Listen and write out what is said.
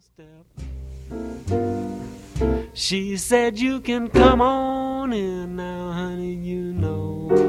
She said you can come on in now, honey, you know